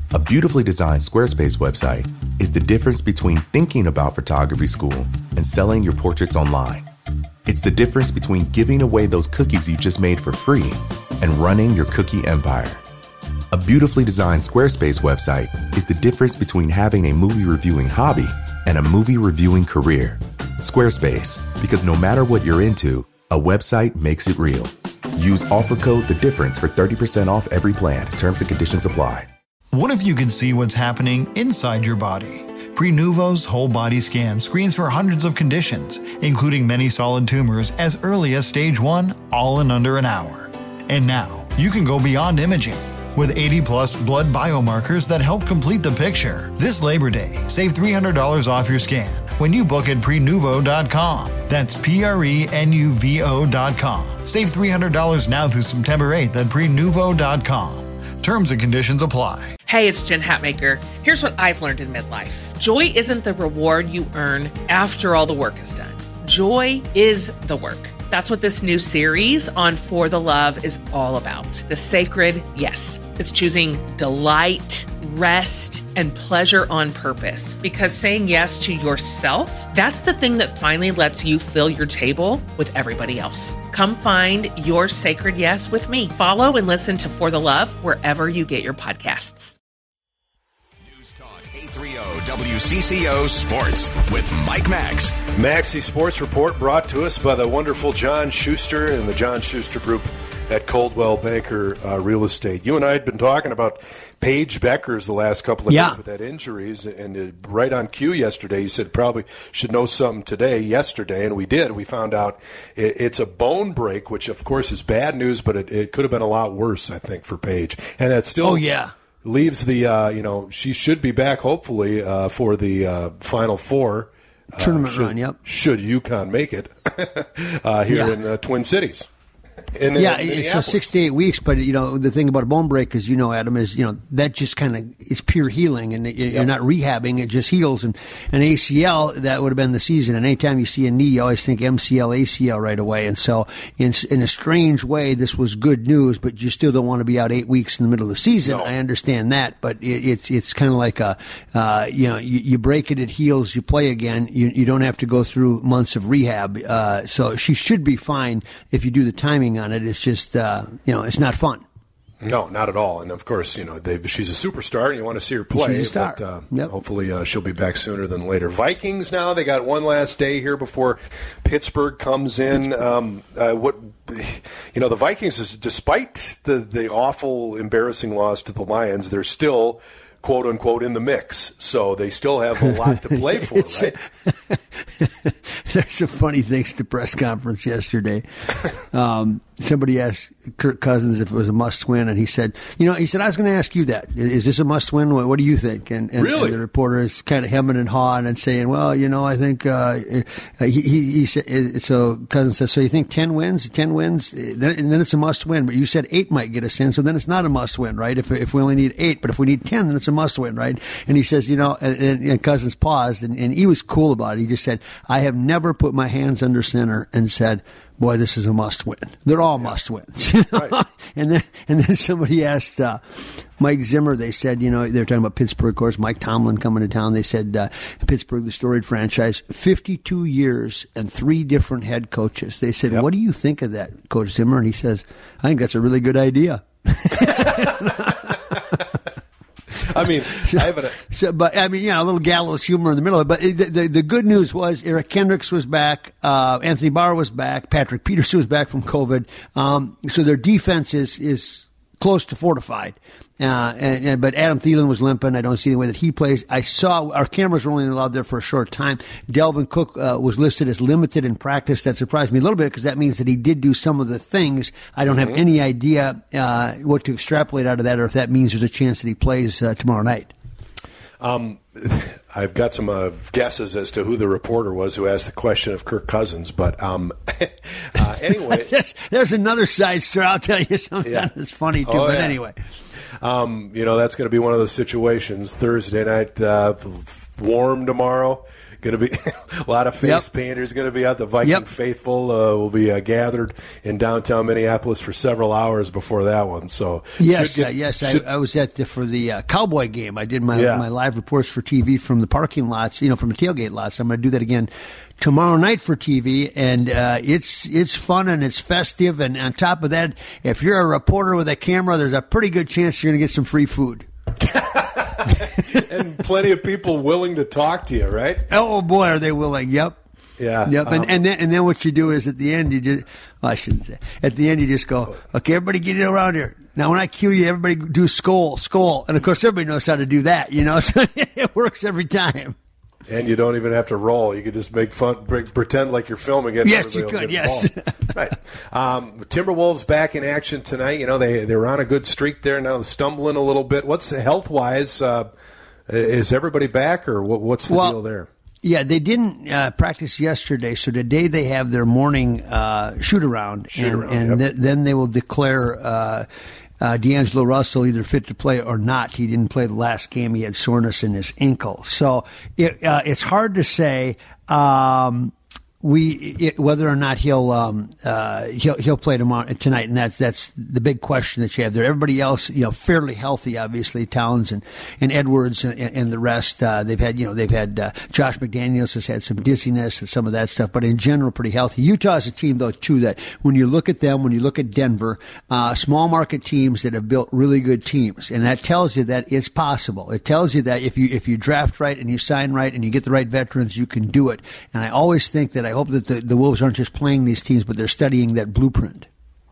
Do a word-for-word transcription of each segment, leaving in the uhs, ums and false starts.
A beautifully designed Squarespace website is the difference between thinking about photography school and selling your portraits online. It's the difference between giving away those cookies you just made for free and running your cookie empire. A beautifully designed Squarespace website is the difference between having a movie reviewing hobby and a movie reviewing career. Squarespace, because no matter what you're into, a website makes it real. Use offer code The Difference for thirty percent off every plan. Terms and conditions apply. What if you could see what's happening inside your body? Prenuvo's whole body scan screens for hundreds of conditions, including many solid tumors as early as stage one, all in under an hour. And now, you can go beyond imaging. With eighty plus blood biomarkers that help complete the picture. This Labor Day, save three hundred dollars off your scan when you book at prenuvo dot com. That's P R E N U V O dot com. Save three hundred dollars now through September eighth at prenuvo dot com. Terms and conditions apply. Hey, it's Jen Hatmaker. Here's what I've learned in midlife. Joy isn't the reward you earn after all the work is done. Joy is the work. That's what this new series on For the Love is all about. The sacred yes. It's choosing delight, rest, and pleasure on purpose. Because saying yes to yourself, that's the thing that finally lets you fill your table with everybody else. Come find your sacred yes with me. Follow and listen to For the Love wherever you get your podcasts. News Talk eight thirty W C C O Sports with Mike Max. Maxi Sports Report brought to us by the wonderful John Schuster and the John Schuster Group at Coldwell Banker uh, Real Estate. You and I had been talking about Paige Beckers the last couple of yeah. days with that injuries, and uh, right on cue yesterday, you said probably should know something today, yesterday, and we did. We found out it, it's a bone break, which of course is bad news, but it, it could have been a lot worse, I think, for Paige. And that still oh, yeah. leaves the, uh, you know, she should be back hopefully uh, for the uh, Final Four. Tournament uh, should, run, yep. Should UConn make it uh, here yeah. in the Twin Cities. In, yeah, in it's so six to eight weeks. But you know, the thing about a bone break, as you know, Adam, is you know that just kind of is pure healing, and you're yep. not rehabbing; it just heals. And an A C L, that would have been the season. And anytime you see a knee, you always think M C L, A C L right away. And so, in in a strange way, this was good news. But you still don't want to be out eight weeks in the middle of the season. No. I understand that, but it, it's it's kind of like a uh, you know you, you break it, it heals. You play again. You you don't have to go through months of rehab. Uh, so she should be fine if you do the timing on it. It's just uh, you know it's not fun. No, not at all. And of course, you know they, she's a superstar, and you want to see her play. She's a star. But, uh, yep. Hopefully, uh, she'll be back sooner than later. Vikings now they got one last day here before Pittsburgh comes in. Um, uh, what you know, the Vikings is despite the the awful, embarrassing loss to the Lions, they're still, quote unquote, in the mix. So they still have a lot to play for, right? There's some funny things at the press conference yesterday. Um, somebody asked Kirk Cousins if it was a must-win, and he said, you know, he said, I was going to ask you that. Is this a must-win? What, what do you think? And, and, really? and the reporter is kind of hemming and hawing and saying, well, you know, I think uh, he, he, he said, so Cousins says, so you think ten wins, ten wins, then, and then it's a must-win. But you said eight might get us in, so then it's not a must-win, right? If if we only need eight, but if we need ten, then it's a must-win, right? And he says, you know, and, and Cousins paused, and, and he was cool about it. He just said, I have never put my hands under center and said, boy, this is a must-win. They're all yeah. must-wins. You know? Right. And then and then somebody asked uh, Mike Zimmer, they said, you know, they were talking about Pittsburgh, of course, Mike Tomlin coming to town. They said, uh, Pittsburgh, the storied franchise, fifty-two years and three different head coaches. They said, yep. what do you think of that, Coach Zimmer? And he says, I think that's a really good idea. I mean, so, I have a, so, but I mean, you know, a little gallows humor in the middle of it. But the, the, the good news was Eric Kendricks was back, uh, Anthony Barr was back, Patrick Peterson was back from COVID. Um, so their defense is is close to fortified. Uh, and, and, but Adam Thielen was limping. I don't see any way that he plays. I saw our cameras were only allowed there for a short time. Delvin Cook uh, was listed as limited in practice. That surprised me a little bit because that means that he did do some of the things. I don't mm-hmm. have any idea uh, what to extrapolate out of that, or if that means there's a chance that he plays uh, tomorrow night. Um, I've got some uh, guesses as to who the reporter was who asked the question of Kirk Cousins, but um, uh, anyway, there's, there's another side story. I'll tell you something yeah. that's funny too. Oh, but yeah. anyway. Um, you know, that's going to be one of those situations. Thursday night, uh, warm tomorrow. Going to be a lot of face yep. painters going to be out. The Viking yep. faithful uh, will be uh, gathered in downtown Minneapolis for several hours before that one. So yes, get, uh, yes, should, I, I was at the, for the uh, Cowboy game. I did my yeah. my live reports for T V from the parking lots, you know, from the tailgate lots. I'm going to do that again tomorrow night for T V, and uh, it's it's fun and it's festive. And on top of that, if you're a reporter with a camera, there's a pretty good chance you're going to get some free food. And plenty of people willing to talk to you, right? Oh boy, are they willing? Yep. Yeah. Yep. Um, and and then and then what you do is at the end you just well, I shouldn't say at the end you just go, okay, everybody get it around here. Now when I cue you, everybody do skull, skull, and of course everybody knows how to do that, you know. So it works every time. And you don't even have to roll. You could just make fun, pretend like you're filming it. Yes, you could. Yes. Right. Um, Timberwolves back in action tonight. You know, they they were on a good streak there. Now stumbling a little bit. What's health wise? Uh, is everybody back, or what, what's the well, deal there? Yeah, they didn't uh, practice yesterday, so today they have their morning uh, shoot around, shoot and, around, and yep. th- then they will declare. Uh, Uh, D'Angelo Russell either fit to play or not. He didn't play the last game. He had soreness in his ankle. So it, uh, it's hard to say um, we it, whether or not he'll um, uh, he'll he'll play tomorrow tonight, and that's that's the big question that you have there. Everybody else, you know, fairly healthy, obviously. Towns and, and Edwards and, and the rest. Uh, they've had you know they've had uh, Josh McDaniels has had some dizziness and some of that stuff, but in general, pretty healthy. Utah is a team though too that when you look at them, when you look at Denver, uh, small market teams that have built really good teams, and that tells you that it's possible. It tells you that if you if you draft right and you sign right and you get the right veterans, you can do it. And I always think that I hope that the, the Wolves aren't just playing these teams, but they're studying that blueprint.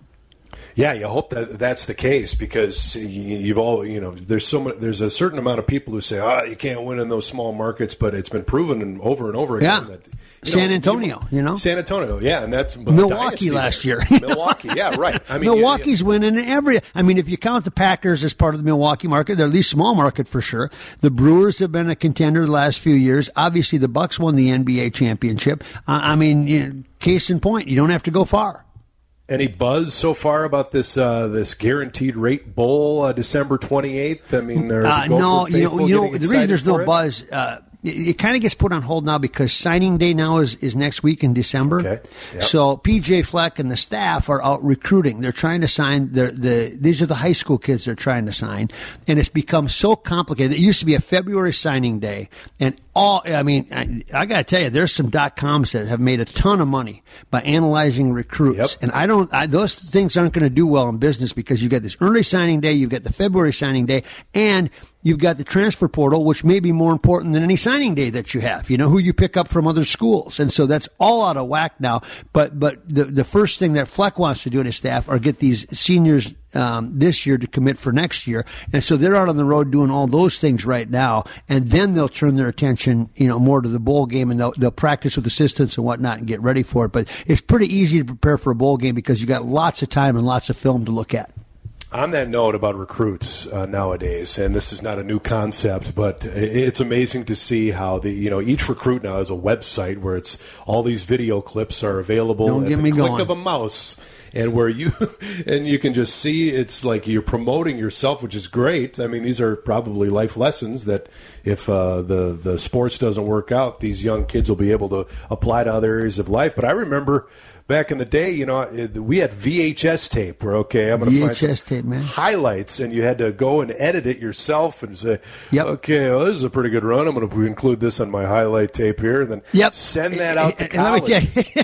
Yeah, you hope that that's the case because you've all, you know, there's so much, there's a certain amount of people who say, ah, oh, you can't win in those small markets, but it's been proven and over and over again. Yeah. That, San know, Antonio, you know? San Antonio, yeah, and that's Milwaukee last there. year. Milwaukee, yeah, right. I mean, Milwaukee's you, you, winning every. I mean, if you count the Packers as part of the Milwaukee market, they're at least small market for sure. The Brewers have been a contender the last few years. Obviously, the Bucks won the N B A championship. Uh, I mean, you know, case in point, you don't have to go far. Any buzz so far about this uh, this guaranteed rate bowl uh, December twenty-eighth? I mean, are uh, the no, you know, you know the reason there's no it? buzz. Uh, It, it kind of gets put on hold now because signing day now is, is next week in December. Okay. Yep. So P J Fleck and the staff are out recruiting. They're trying to sign the the these are the high school kids they're trying to sign, and it's become so complicated. It used to be a February signing day, and all I mean, I, I got to tell you, there's some dot coms that have made a ton of money by analyzing recruits, yep. and I don't. I, those things aren't going to do well in business because you got this early signing day, you've got the February signing day, and you've got the transfer portal, which may be more important than any signing day that you have. You know, who you pick up from other schools. And so that's all out of whack now. But but the the first thing that Fleck wants to do and his staff are get these seniors um, this year to commit for next year. And so they're out on the road doing all those things right now. And then they'll turn their attention, you know, more to the bowl game, and they'll, they'll practice with assistants and whatnot and get ready for it. But it's pretty easy to prepare for a bowl game because you got lots of time and lots of film to look at. On that note about recruits uh, nowadays, and this is not a new concept, but it's amazing to see how the you know each recruit now has a website where it's all these video clips are available Don't at get the me click going. of a mouse, and where you and you can just see it's like you're promoting yourself, which is great. I mean, these are probably life lessons that if uh, the the sports doesn't work out, these young kids will be able to apply to other areas of life. But I remember back in the day, you know, we had V H S tape. Where okay, I'm going to find some tape, man. highlights, and you had to go and edit it yourself and say, yep. okay, well, this is a pretty good run. I'm going to include this on my highlight tape here, and then yep. send that out to and, and college.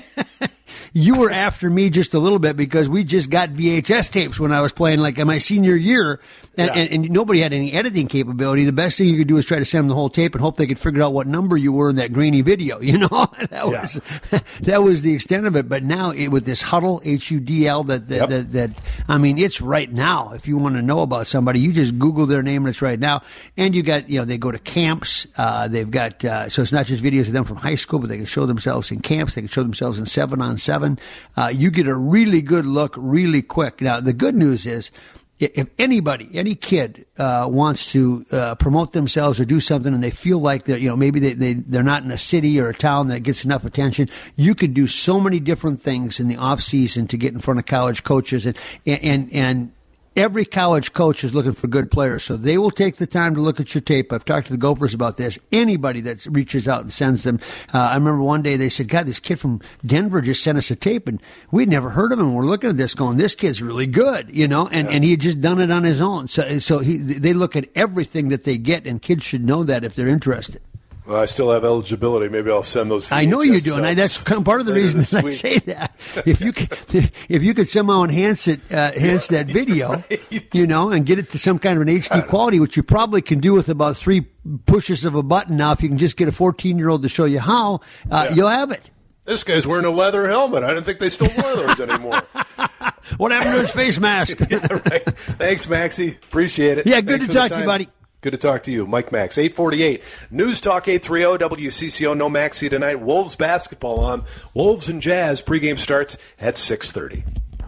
You were after me just a little bit because we just got V H S tapes when I was playing, like in my senior year, and, yeah. and, and nobody had any editing capability. The best thing you could do is try to send them the whole tape and hope they could figure out what number you were in that grainy video. You know, that was yeah. that was the extent of it. But now it, with this Huddle, H U D L, that that, yep. that that I mean, it's right now. If you want to know about somebody, you just Google their name and it's right now. And you got, you know, they go to camps. Uh, they've got uh, so it's not just videos of them from high school, but they can show themselves in camps. They can show themselves in seven on seven. Uh, you get a really good look really quick. Now, the good news is if anybody, any kid uh, wants to uh, promote themselves or do something and they feel like they're, you know, maybe they, they, they're not in a city or a town that gets enough attention, you could do so many different things in the off season to get in front of college coaches. And, and, and every college coach is looking for good players, so they will take the time to look at your tape. I've talked to the Gophers about this. Anybody that reaches out and sends them. Uh, I remember one day they said, God, this kid from Denver just sent us a tape, and we'd never heard of him. We're looking at this going, this kid's really good, you know, and, yeah. and he had just done it on his own. So, so he, they look at everything that they get, and kids should know that if they're interested. Well, I still have eligibility. Maybe I'll send those. I know you do, and I, that's kind of part of the reason that I say that. If you could, if you could somehow enhance it, uh, enhance that video, right. you know, and get it to some kind of an H D quality, which you probably can do with about three pushes of a button. Now, if you can just get a fourteen-year-old to show you how, uh, yeah. you'll have it. This guy's wearing a leather helmet. I didn't think they still wore those anymore. What happened to his face mask? yeah, right. Thanks, Maxie. Appreciate it. Yeah, good Thanks to talk to you, buddy. Good to talk to you. Mike Max, eight forty-eight. News Talk eight thirty W C C O. No Maxie tonight. Wolves basketball on. Wolves and Jazz. Pregame starts at six thirty.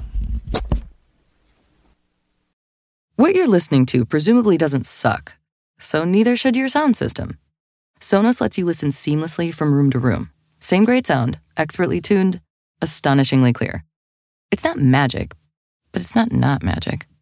What you're listening to presumably doesn't suck, so neither should your sound system. Sonos lets you listen seamlessly from room to room. Same great sound, expertly tuned, astonishingly clear. It's not magic, but it's not not magic.